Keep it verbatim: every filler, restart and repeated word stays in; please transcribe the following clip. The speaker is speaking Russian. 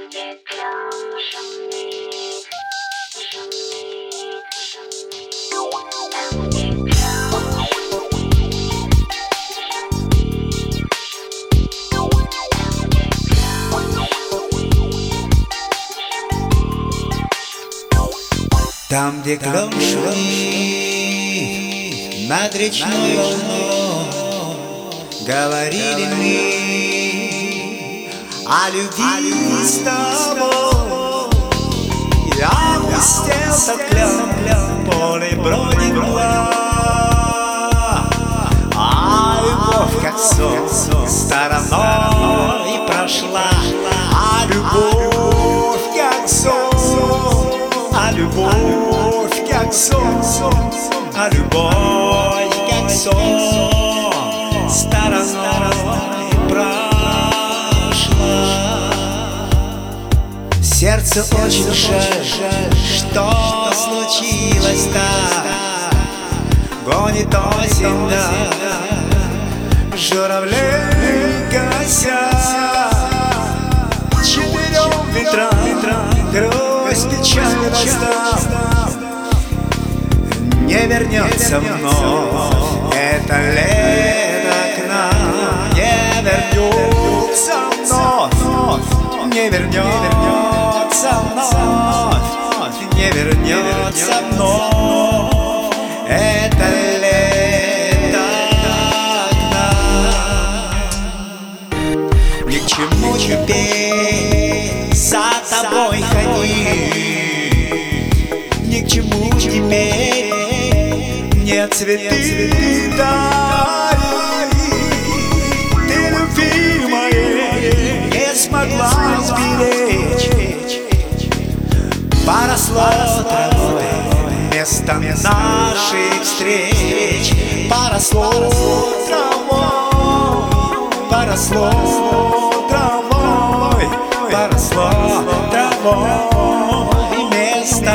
где клен шумит, шумит, шумит, там, где клен Там, где клен шумит над речной волной, говорили мы о любви с тобой. Я пустел тот клен, поле бродит мгла, а любовь, как сон, стороной прошла. А любовь, как сон, а любовь, как сон, а любовь, как сон, стороной прошла. Сердце очень жаль, что случилось так. Гонит осень, да, журавлей кося. Четырем ветрам грусть печаль достав. Не вернется вновь это лето к нам. Не вернется вновь, не вернется вновь, не вернется вновь это лето к нам. Ни к чему теперь за тобой ходить, ни к чему теперь мне цветы дарить. Ты любви моей не смогла сберечь. Поросло травой место наших встреч. Поросло травой, поросло травой, поросло травой место